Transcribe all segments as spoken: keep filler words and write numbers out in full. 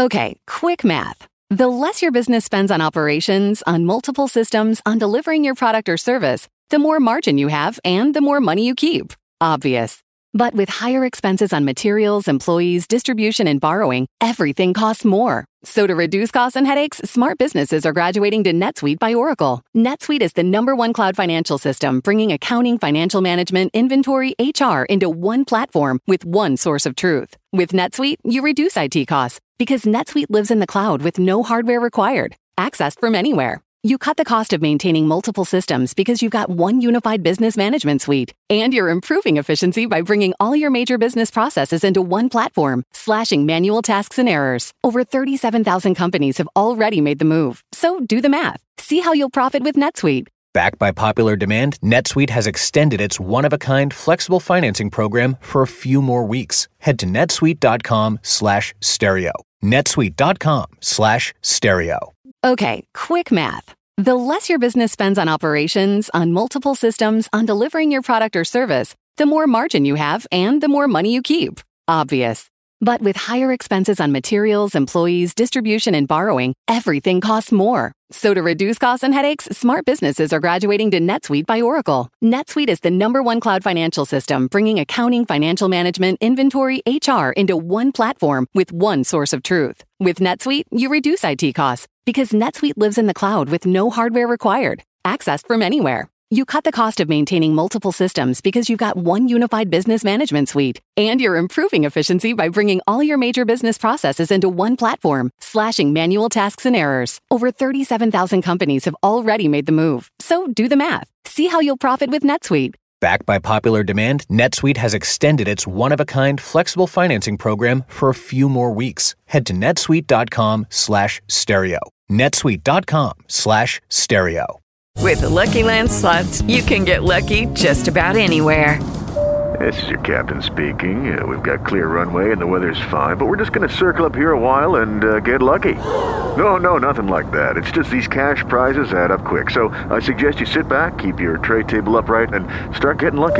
Okay, quick math. The less your business spends on operations, on multiple systems, on delivering your product or service, the more margin you have and the more money you keep. Obvious. But with higher expenses on materials, employees, distribution, and borrowing, everything costs more. So to reduce costs and headaches, smart businesses are graduating to NetSuite by Oracle. NetSuite is the number one cloud financial system, bringing accounting, financial management, inventory, H R into one platform with one source of truth. With NetSuite, you reduce I T costs because NetSuite lives in the cloud with no hardware required, accessed from anywhere. You cut the cost of maintaining multiple systems because you've got one unified business management suite. And you're improving efficiency by bringing all your major business processes into one platform, slashing manual tasks and errors. Over thirty-seven thousand companies have already made the move. So do the math. See how you'll profit with NetSuite. Backed by popular demand, NetSuite has extended its one-of-a-kind flexible financing program for a few more weeks. Head to netsuite.com slash stereo. netsuite.com slash stereo. Okay, quick math. The less your business spends on operations, on multiple systems, on delivering your product or service, the more margin you have and the more money you keep. Obvious. But with higher expenses on materials, employees, distribution, and borrowing, everything costs more. So to reduce costs and headaches, smart businesses are graduating to NetSuite by Oracle. NetSuite is the number one cloud financial system, bringing accounting, financial management, inventory, H R into one platform with one source of truth. With NetSuite, you reduce I T costs because NetSuite lives in the cloud with no hardware required, accessed from anywhere. You cut the cost of maintaining multiple systems because you've got one unified business management suite. And you're improving efficiency by bringing all your major business processes into one platform, slashing manual tasks and errors. Over thirty-seven thousand companies have already made the move. So do the math. See how you'll profit with NetSuite. Backed by popular demand, NetSuite has extended its one-of-a-kind flexible financing program for a few more weeks. Head to netsuite.com slash stereo. netsuite.com slash stereo. With the Lucky Land Slots, you can get lucky just about anywhere. This is your captain speaking. Uh, we've got clear runway and the weather's fine, but we're just going to circle up here a while and uh, get lucky. No, no, nothing like that. It's just these cash prizes add up quick. So I suggest you sit back, keep your tray table upright, and start getting lucky.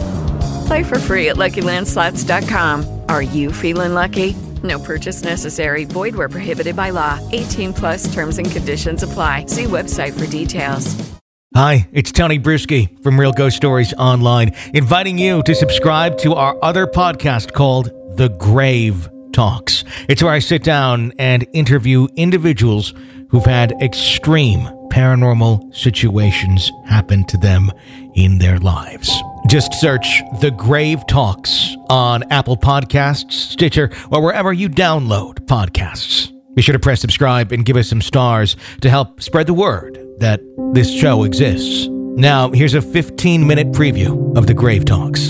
Play for free at lucky land slots dot com. Are you feeling lucky? No purchase necessary. Void where prohibited by law. eighteen plus terms and conditions apply. See website for details. Hi, it's Tony Bruschi from Real Ghost Stories Online, inviting you to subscribe to our other podcast called The Grave Talks. It's where I sit down and interview individuals who've had extreme paranormal situations happen to them in their lives. Just search The Grave Talks on Apple Podcasts, Stitcher, or wherever you download podcasts. Be sure to press subscribe and give us some stars to help spread the word that this show exists. Now, here's a fifteen-minute preview of The Grave Talks.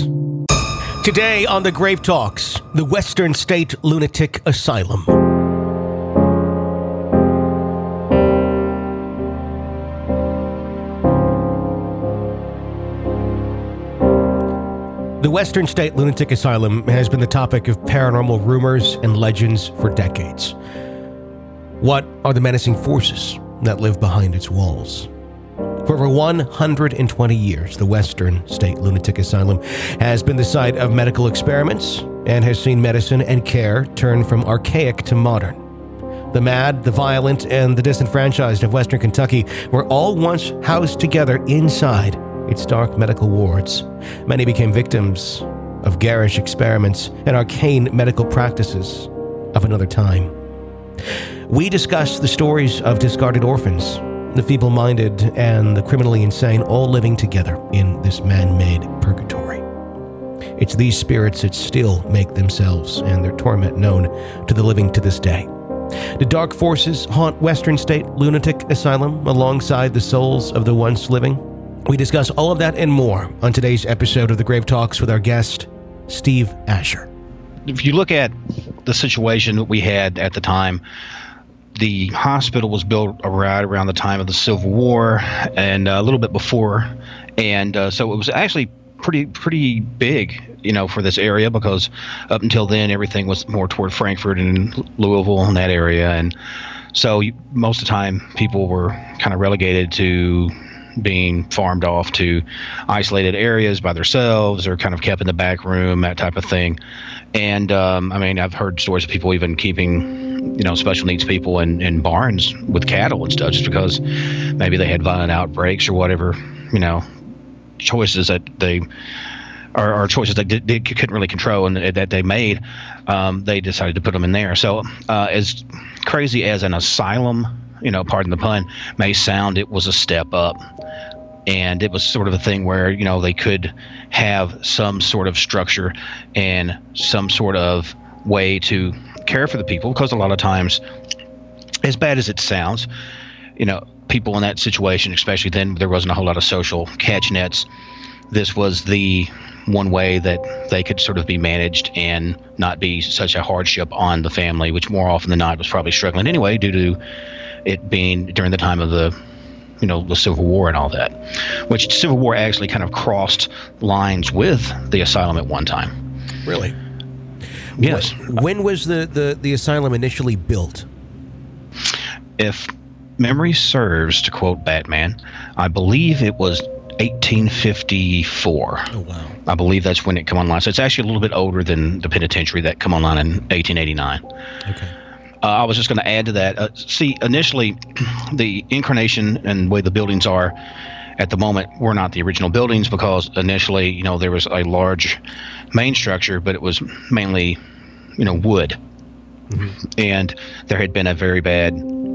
Today on The Grave Talks, the Western State Lunatic Asylum. The Western State Lunatic Asylum has been the topic of paranormal rumors and legends for decades. What are the menacing forces that live behind its walls? For over one hundred twenty years, the Western State Lunatic Asylum has been the site of medical experiments and has seen medicine and care turn from archaic to modern. The mad, the violent, and the disenfranchised of Western Kentucky were all once housed together inside its dark medical wards. Many became victims of garish experiments and arcane medical practices of another time. We discuss the stories of discarded orphans, the feeble-minded, and the criminally insane, all living together in this man-made purgatory. It's these spirits that still make themselves and their torment known to the living to this day. The dark forces haunt Western State Lunatic Asylum alongside the souls of the once living. We discuss all of that and more on today's episode of The Grave Talks with our guest, Steve Asher. If you look at the situation that we had at the time, the hospital was built right around the time of the Civil War and a little bit before. And uh, so it was actually pretty pretty big, you know, for this area, because up until then, everything was more toward Frankfort and Louisville and that area. And so you, most of the time, people were kind of relegated to being farmed off to isolated areas by themselves or kind of kept in the back room, that type of thing. And um, I mean, I've heard stories of people even keeping you know, special needs people in, in barns with cattle and stuff, just because maybe they had violent outbreaks or whatever, you know, choices that they are, are choices that they, they couldn't really control and that they made. Um, they decided to put them in there. So uh, as crazy as an asylum, you know, pardon the pun, may sound, it was a step up. And it was sort of a thing where, you know, they could have some sort of structure and some sort of way to care for the people, because a lot of times, as bad as it sounds, you know, people in that situation, especially then, there wasn't a whole lot of social catch nets. This was the one way that they could sort of be managed and not be such a hardship on the family, which more often than not was probably struggling anyway due to it being during the time of the you know, the Civil War and all that, which Civil War actually kind of crossed lines with the asylum at one time. Really? Yes. When, when was the, the, the asylum initially built? If memory serves, to quote Batman, I believe it was eighteen fifty-four. Oh, wow. I believe that's when it came online. So it's actually a little bit older than the penitentiary that came online in eighteen eighty-nine. Okay. Uh, I was just going to add to that. Uh, see, initially, the incarnation and the way the buildings are at the moment were not the original buildings, because initially, you know, there was a large main structure, but it was mainly, you know, wood. Mm-hmm. And there had been a very bad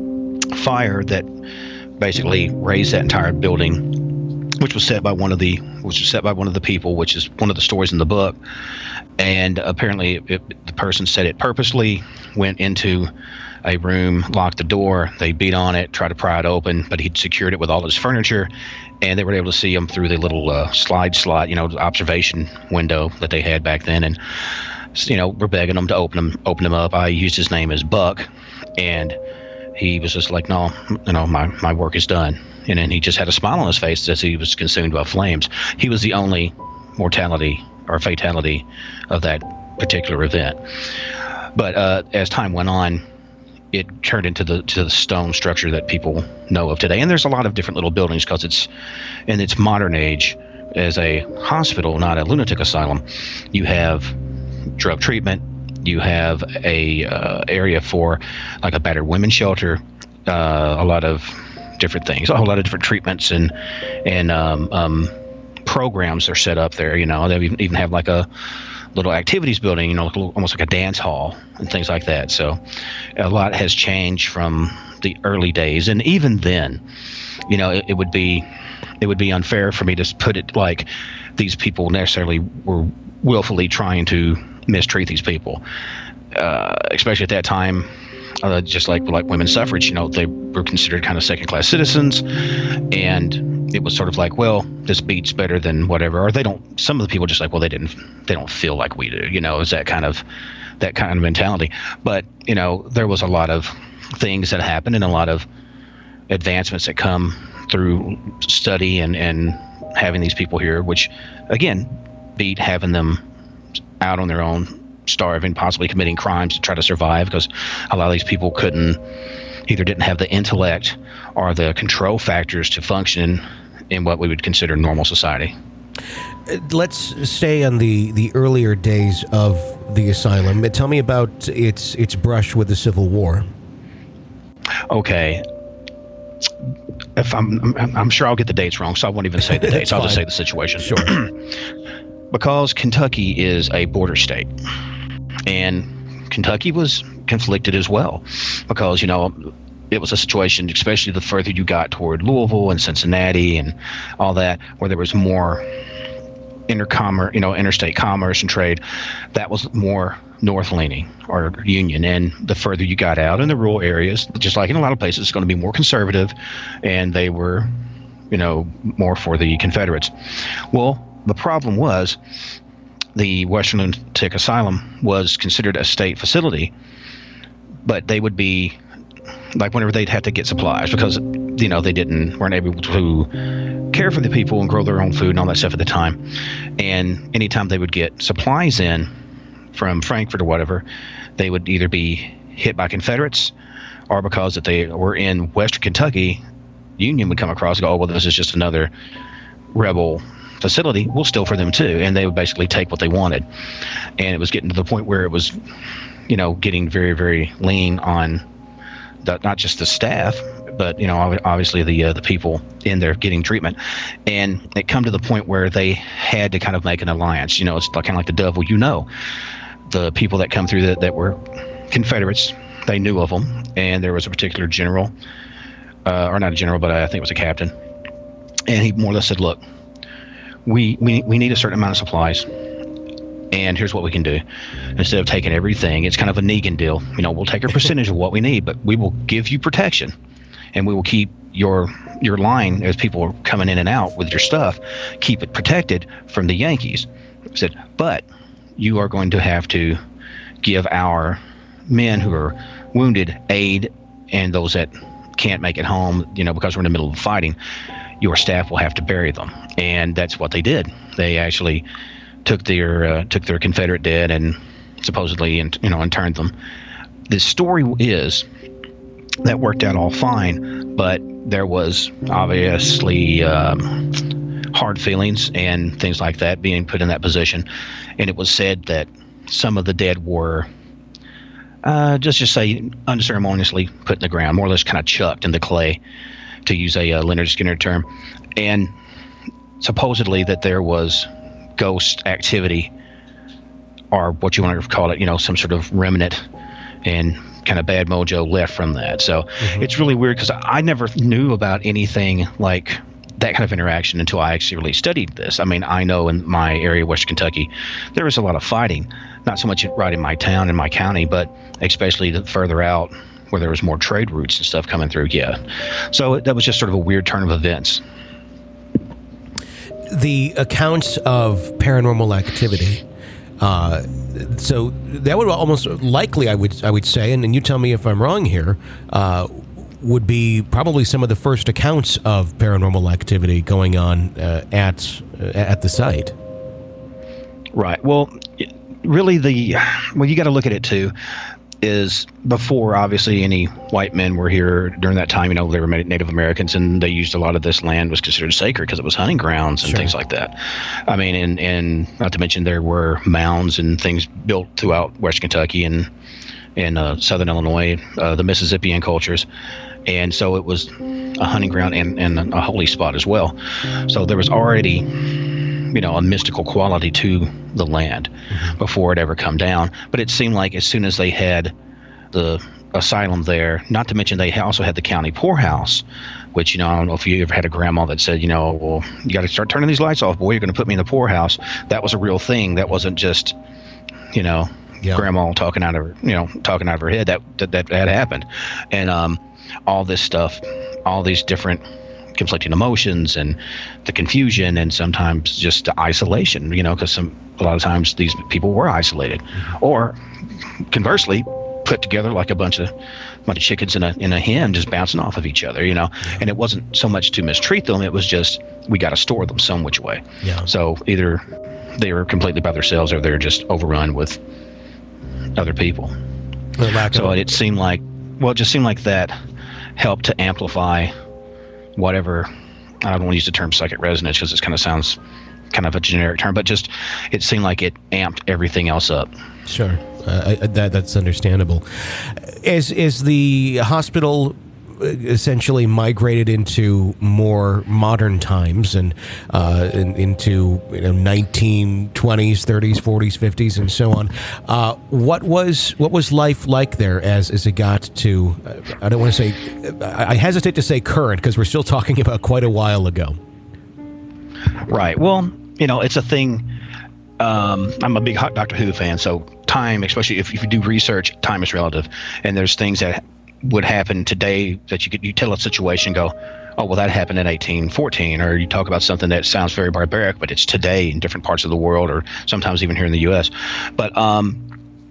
fire that basically razed that entire building, which was set by one of the which was set by one of the people, which is one of the stories in the book. And apparently it, it, the person set it purposely, went into a room, locked the door, they beat on it, tried to pry it open, but he'd secured it with all his furniture, and they were able to see him through the little uh, slide slot, you know, observation window that they had back then. And, you know, we're begging him to open him, open him up. I used his name as Buck, and he was just like, no, you know, my, my work is done. And then he just had a smile on his face as he was consumed by flames. He was the only mortality or fatality of that particular event. But uh, as time went on, it turned into the to the stone structure that people know of today. And there's a lot of different little buildings, because it's in its modern age as a hospital, not a lunatic asylum. You have drug treatment. You have a uh, area for like a battered women's shelter, uh, a lot of different things, a whole lot of different treatments and and um, um, programs are set up there. You know, they even, even have like a little activities building, you know, like a little, almost like a dance hall and things like that. So a lot has changed from the early days. And even then, you know, it, it would be it would be unfair for me to put it like these people necessarily were willfully trying to mistreat these people, uh, especially at that time. Uh, just like like women's suffrage, you know, they were considered kind of second-class citizens, and it was sort of like, well, this beats better than whatever. Or they don't. Some of the people just like, well, they didn't. They don't feel like we do. You know, is that kind of that kind of mentality. But you know, there was a lot of things that happened and a lot of advancements that come through study and and having these people here, which again beat having them out on their own, starving, possibly committing crimes to try to survive, because a lot of these people couldn't, either didn't have the intellect or the control factors to function in what we would consider normal society. Let's stay on the, the earlier days of the asylum. Tell me about its its brush with the Civil War. Okay. If I'm, I'm, I'm sure I'll get the dates wrong, so I won't even say the dates. I'll fine. just say the situation. Sure. Because Kentucky is a border state, and Kentucky was conflicted as well, because, you know, it was a situation, especially the further you got toward Louisville and Cincinnati and all that, where there was more intercommerce, you know, interstate commerce and trade, that was more north-leaning or Union. And the further you got out in the rural areas, just like in a lot of places, it's going to be more conservative, and they were, you know, more for the Confederates. Well, the problem was the Western Lunatic Asylum was considered a state facility, but they would be like whenever they'd have to get supplies, because, you know, they didn't weren't able to care for the people and grow their own food and all that stuff at the time. And anytime they would get supplies in from Frankfort or whatever, they would either be hit by Confederates, or because that they were in Western Kentucky, Union would come across and go, oh, well, this is just another rebel facility, we'll steal for them too. And they would basically take what they wanted. And it was getting to the point where it was, you know, getting very, very lean on the, not just the staff, but, you know, obviously the uh, the people in there getting treatment. And it come to the point where they had to kind of make an alliance. You know, it's kind of like the devil, you know. The people that come through that, that were Confederates, they knew of them. And there was a particular general, uh, or not a general, but I think it was a captain. And he more or less said, look, we, we, we need a certain amount of supplies. And here's what we can do. Instead of taking everything, it's kind of a Negan deal. You know, we'll take a percentage of what we need, but we will give you protection. And we will keep your your line as people are coming in and out with your stuff, keep it protected from the Yankees. I said, but you are going to have to give our men who are wounded aid, and those that can't make it home, you know, because we're in the middle of fighting, your staff will have to bury them. And that's what they did. They actually took their uh, took their Confederate dead and supposedly, and you know, interned them. The story is that worked out all fine, but there was obviously um, hard feelings and things like that being put in that position. And it was said that some of the dead were, uh, just just say, unceremoniously put in the ground, more or less kind of chucked in the clay, to use a uh, Leonard Skinner term. And supposedly that there was ghost activity, or what you want to call it, you know, some sort of remnant and kind of bad mojo left from that. So mm-hmm. It's really weird because I never knew about anything like that kind of interaction until I actually really studied this. I mean, I know in my area, Western Kentucky, there was a lot of fighting, not so much right in my town and my county, but especially the further out where there was more trade routes and stuff coming through. Yeah. So that was just sort of a weird turn of events. The accounts of paranormal activity, uh, so that would almost likely, I would I would say, and, and you tell me if I'm wrong here, uh, would be probably some of the first accounts of paranormal activity going on uh, at uh, at the site. Right. Well, really, the well, you got to look at it too. Is before obviously any white men were here during that time, you know, they were Native Americans, and they used a lot of this land was considered sacred because it was hunting grounds and sure. things like that. I mean, and, and not to mention there were mounds and things built throughout Western Kentucky and in uh, southern Illinois, uh, the Mississippian cultures. And so it was a hunting ground and, and a holy spot as well. So there was already, you know, a mystical quality to the land mm-hmm. before it ever come down. But it seemed like as soon as they had the asylum there, not to mention they also had the county poorhouse, which, you know, I don't know if you ever had a grandma that said, you know, well, you got to start turning these lights off, boy, you're going to put me in the poorhouse. That was a real thing. That wasn't just, you know, yeah. grandma talking out of her, you know, talking out of her head. That, that, that had happened. And um, all this stuff, all these different conflicting emotions and the confusion and sometimes just the isolation, you know, because some a lot of times these people were isolated, or conversely put together like a bunch of bunch of chickens in a in a hen just bouncing off of each other, you know. And it wasn't so much to mistreat them, it was just we got to store them some which way. Yeah. So either they were completely by themselves or they're just overrun with other people. So it seemed like well, it just seemed like that helped to amplify whatever, I don't want to use the term psychic resonance because it kind of sounds kind of a generic term, but just it seemed like it amped everything else up. Sure, uh, I, that that's understandable. Is is the hospital essentially migrated into more modern times and uh, in, into you know, nineteen twenties, thirties, forties, fifties, and so on? Uh, what was what was life like there as as it got to? Uh, I don't want to say. I hesitate to say current because we're still talking about quite a while ago. Right. Well, you know, it's a thing. Um, I'm a big Doctor Who fan, so time, especially if, if you do research, time is relative, and there's things that would happen today that you could you tell a situation, go, oh well, that happened in eighteen fourteen, or you talk about something that sounds very barbaric, but it's today in different parts of the world, or sometimes even here in the U S. But um,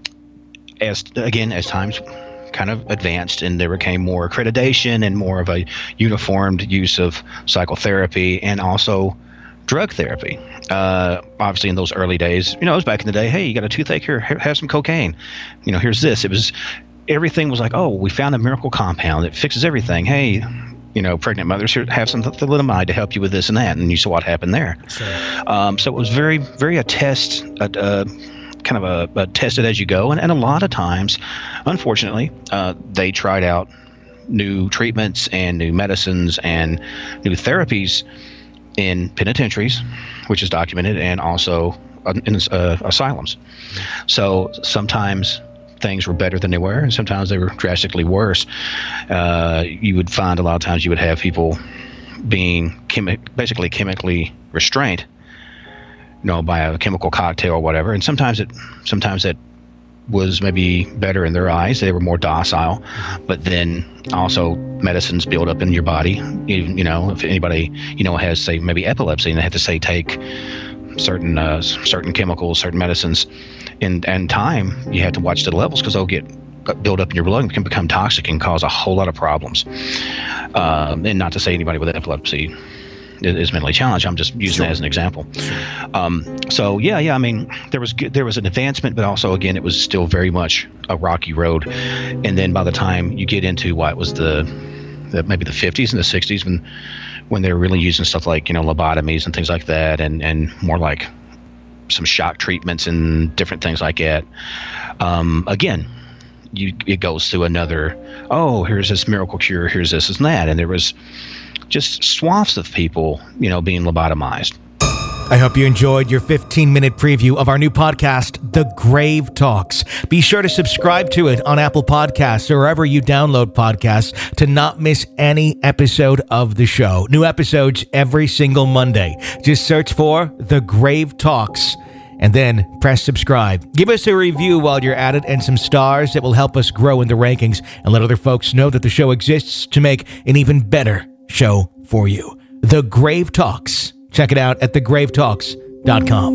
as again, as times kind of advanced and there became more accreditation and more of a uniformed use of psychotherapy and also drug therapy. Uh, obviously, in those early days, you know, it was back in the day. Hey, you got a toothache here? Have some cocaine. You know, here's this. It was. Everything was like, oh, we found a miracle compound that fixes everything. Hey, you know, pregnant mothers who have some thalidomide to help you with this and that, and you saw what happened there. Sure. Um, so it was very, very a test, a, a kind of a, a tested as you go, and, and a lot of times, unfortunately, uh, they tried out new treatments and new medicines and new therapies in penitentiaries, which is documented, and also in uh, asylums. So sometimes things were better than they were, and sometimes they were drastically worse. Uh, you would find a lot of times you would have people being chemi- basically chemically restrained, you know, by a chemical cocktail or whatever. And sometimes it, sometimes it was maybe better in their eyes. They were more docile, but then also medicines build up in your body. Even, you know, if anybody, you know, has, say, maybe epilepsy, and they have to say take certain uh, certain chemicals, certain medicines, in and time, you have to watch the levels because they'll get build up in your blood and can become toxic and cause a whole lot of problems. Um, and not to say anybody with epilepsy is, is mentally challenged. I'm just using Sure. that as an example. Um, so yeah, yeah. I mean, there was good, there was an advancement, but also again, it was still very much a rocky road. And then by the time you get into what was the, the maybe the fifties and the sixties, when when they were really using stuff like, you know, lobotomies and things like that, and, and more like some shock treatments and different things like that. Um, again, you, it goes through another, oh, here's this miracle cure, here's this and that. And there was just swaths of people, you know, being lobotomized. I hope you enjoyed your fifteen-minute preview of our new podcast, The Grave Talks. Be sure to subscribe to it on Apple Podcasts or wherever you download podcasts to not miss any episode of the show. New episodes every single Monday. Just search for The Grave Talks and then press subscribe. Give us a review while you're at it and some stars that will help us grow in the rankings and let other folks know that the show exists to make an even better show for you. The Grave Talks. Check it out at the grave talks dot com.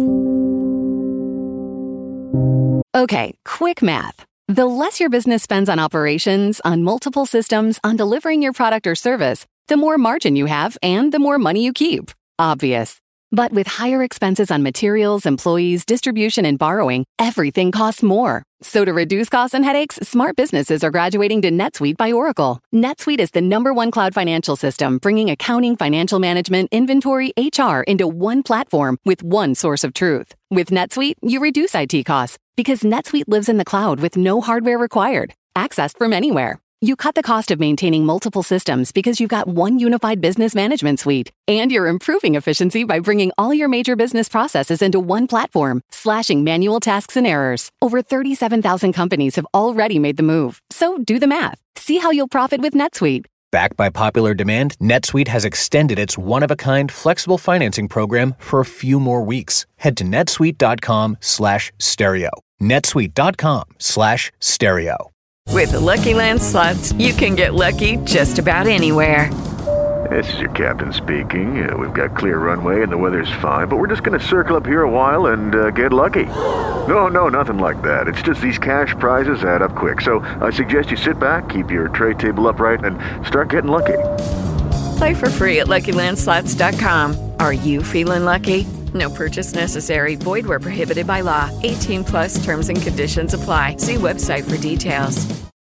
Okay, quick math. The less your business spends on operations, on multiple systems, on delivering your product or service, the more margin you have and the more money you keep. Obvious. But with higher expenses on materials, employees, distribution, and borrowing, everything costs more. So to reduce costs and headaches, smart businesses are graduating to NetSuite by Oracle. NetSuite is the number one cloud financial system, bringing accounting, financial management, inventory, H R into one platform with one source of truth. With NetSuite, you reduce I T costs because NetSuite lives in the cloud with no hardware required, accessed from anywhere. You cut the cost of maintaining multiple systems because you've got one unified business management suite. And you're improving efficiency by bringing all your major business processes into one platform, slashing manual tasks and errors. Over thirty-seven thousand companies have already made the move. So do the math. See how you'll profit with NetSuite. Backed by popular demand, NetSuite has extended its one-of-a-kind flexible financing program for a few more weeks. Head to netsuite.com slash stereo. netsuite.com slash stereo. With the Lucky Land Slots, you can get lucky just about anywhere. This is your captain speaking. Uh, we've got clear runway and the weather's fine, but we're just going to circle up here a while and uh, get lucky. No, no, nothing like that. It's just these cash prizes add up quick. So I suggest you sit back, keep your tray table upright, and start getting lucky. Play for free at lucky land slots dot com. Are you feeling lucky? No purchase necessary. Void where prohibited by law. eighteen plus terms and conditions apply. See website for details.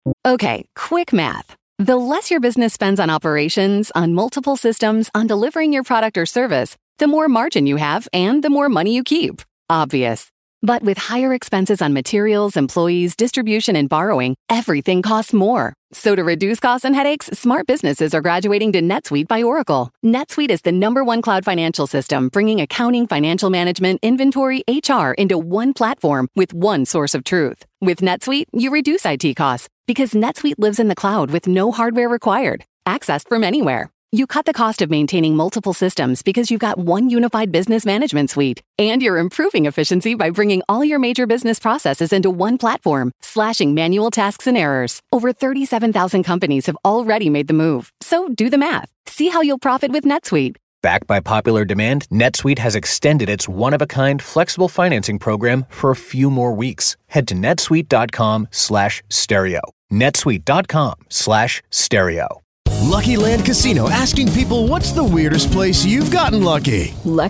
Okay, quick math. The less your business spends on operations, on multiple systems, on delivering your product or service, the more margin you have and the more money you keep. Obvious. But with higher expenses on materials, employees, distribution, and borrowing, everything costs more. So to reduce costs and headaches, smart businesses are graduating to NetSuite by Oracle. NetSuite is the number one cloud financial system, bringing accounting, financial management, inventory, H R into one platform with one source of truth. With NetSuite, you reduce I T costs because NetSuite lives in the cloud with no hardware required, accessed from anywhere. You cut the cost of maintaining multiple systems because you've got one unified business management suite. And you're improving efficiency by bringing all your major business processes into one platform, slashing manual tasks and errors. Over thirty-seven thousand companies have already made the move. So do the math. See how you'll profit with NetSuite. Backed by popular demand, NetSuite has extended its one-of-a-kind flexible financing program for a few more weeks. Head to netsuite.com slash stereo. netsuite.com slash stereo. Lucky Land Casino, asking people, what's the weirdest place you've gotten lucky? Lucky?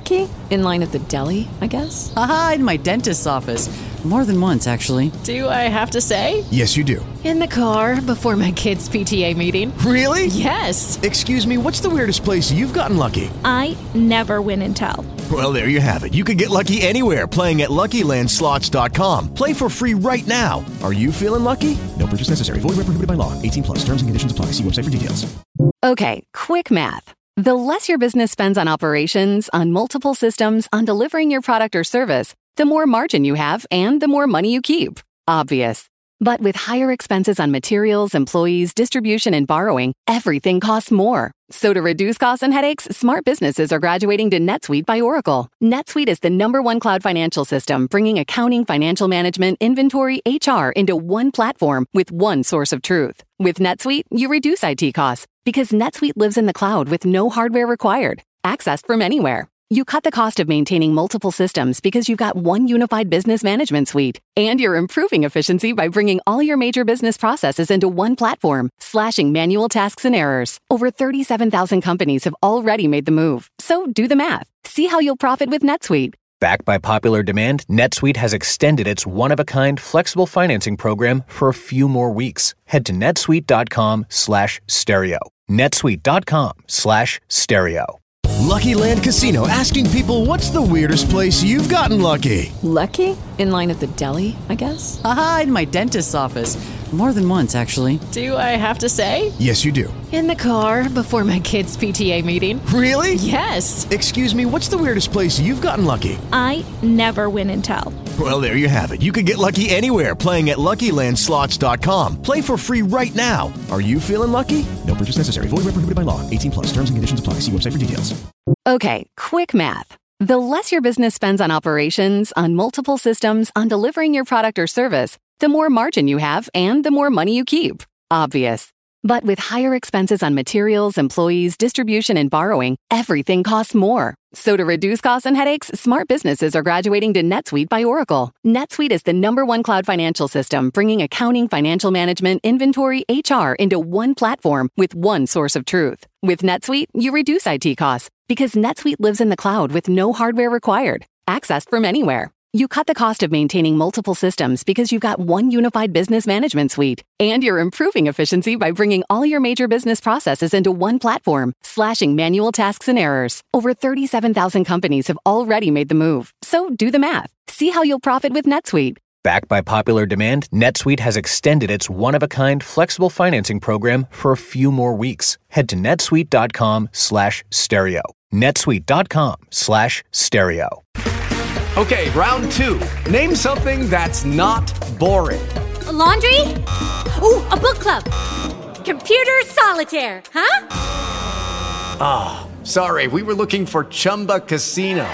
In line at the deli, I guess? Aha, in my dentist's office. More than once, actually. Do I have to say? Yes, you do. In the car before my kids' P T A meeting. Really? Yes. Excuse me, what's the weirdest place you've gotten lucky? I never win and tell. Well, there you have it. You can get lucky anywhere, playing at Lucky Land Slots dot com. Play for free right now. Are you feeling lucky? No purchase necessary. Void where prohibited by law. eighteen plus. Terms and conditions apply. See website for details. Okay, quick math. The less your business spends on operations, on multiple systems, on delivering your product or service, the more margin you have and the more money you keep. Obvious. But with higher expenses on materials, employees, distribution, and borrowing, everything costs more. So to reduce costs and headaches, smart businesses are graduating to NetSuite by Oracle. NetSuite is the number one cloud financial system, bringing accounting, financial management, inventory, H R into one platform with one source of truth. With NetSuite, you reduce I T costs because NetSuite lives in the cloud with no hardware required, accessed from anywhere. You cut the cost of maintaining multiple systems because you've got one unified business management suite. And you're improving efficiency by bringing all your major business processes into one platform, slashing manual tasks and errors. Over thirty-seven thousand companies have already made the move. So do the math. See how you'll profit with NetSuite. Backed by popular demand, NetSuite has extended its one-of-a-kind flexible financing program for a few more weeks. Head to netsuite.com slash stereo. netsuite.com slash stereo. Lucky Land Casino, asking people, what's the weirdest place you've gotten lucky? Lucky? In line at the deli, I guess? Aha, in my dentist's office. More than once, actually. Do I have to say? Yes, you do. In the car before my kids' P T A meeting. Really? Yes. Excuse me, what's the weirdest place you've gotten lucky? I never win and tell. Well, there you have it. You can get lucky anywhere, playing at Lucky Land Slots dot com. Play for free right now. Are you feeling lucky? No purchase necessary. Void where prohibited by law. eighteen plus. Terms and conditions apply. See website for details. Okay, quick math. The less your business spends on operations, on multiple systems, on delivering your product or service, the more margin you have and the more money you keep. Obvious. But with higher expenses on materials, employees, distribution, and borrowing, everything costs more. So to reduce costs and headaches, smart businesses are graduating to NetSuite by Oracle. NetSuite is the number one cloud financial system, bringing accounting, financial management, inventory, H R into one platform with one source of truth. With NetSuite, you reduce I T costs because NetSuite lives in the cloud with no hardware required, accessed from anywhere. You cut the cost of maintaining multiple systems because you've got one unified business management suite. And you're improving efficiency by bringing all your major business processes into one platform, slashing manual tasks and errors. Over thirty-seven thousand companies have already made the move. So do the math. See how you'll profit with NetSuite. Backed by popular demand, NetSuite has extended its one-of-a-kind flexible financing program for a few more weeks. Head to netsuite.com slash stereo. netsuite.com slash stereo. Okay, round two. Name something that's not boring. A laundry? Ooh, a book club. Computer solitaire, huh? Ah, oh, sorry, we were looking for Chumba Casino.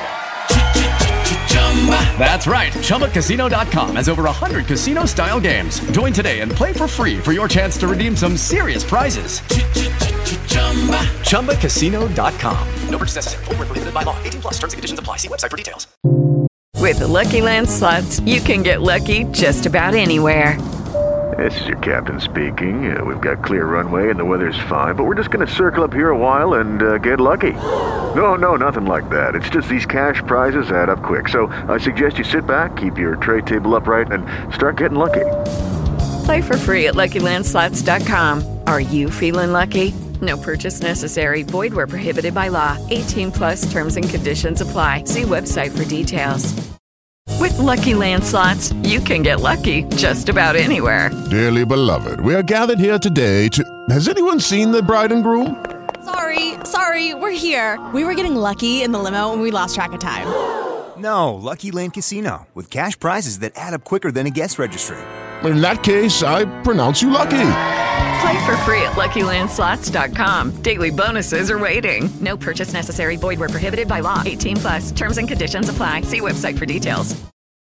That's right, Chumba Casino dot com has over one hundred casino-style games. Join today and play for free for your chance to redeem some serious prizes. Chumba Casino dot com. No purchase necessary. Void where prohibited by law. eighteen plus. Terms and conditions apply. See website for details. With the Lucky Land Slots, you can get lucky just about anywhere. This is your captain speaking. Uh, we've got clear runway and the weather's fine, but we're just going to circle up here a while and uh, get lucky. No, no, nothing like that. It's just these cash prizes add up quick. So I suggest you sit back, keep your tray table upright, and start getting lucky. Play for free at Lucky Land Slots dot com. Are you feeling lucky? No purchase necessary. Void where prohibited by law. eighteen plus terms and conditions apply. See website for details. With Lucky Land Slots, you can get lucky just about anywhere. Dearly beloved, we are gathered here today to... Has anyone seen the bride and groom? Sorry, sorry, we're here. We were getting lucky in the limo and we lost track of time. No, Lucky Land Casino, with cash prizes that add up quicker than a guest registry. In that case, I pronounce you lucky. Play for free at Lucky Land Slots dot com. Daily bonuses are waiting. No purchase necessary. Void where prohibited by law. eighteen plus. Terms and conditions apply. See website for details.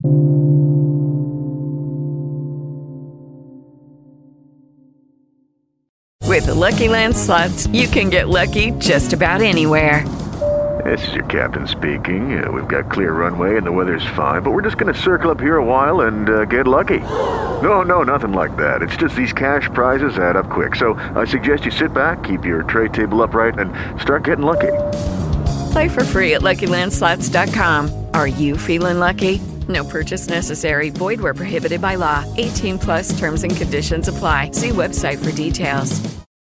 With the Lucky Land Slots, you can get lucky just about anywhere. This is your captain speaking. Uh, we've got clear runway and the weather's fine, but we're just going to circle up here a while and uh, get lucky. No, no, nothing like that. It's just these cash prizes add up quick. So I suggest you sit back, keep your tray table upright, and start getting lucky. Play for free at Lucky Land Slots dot com. Are you feeling lucky? No purchase necessary. Void where prohibited by law. eighteen plus terms and conditions apply. See website for details.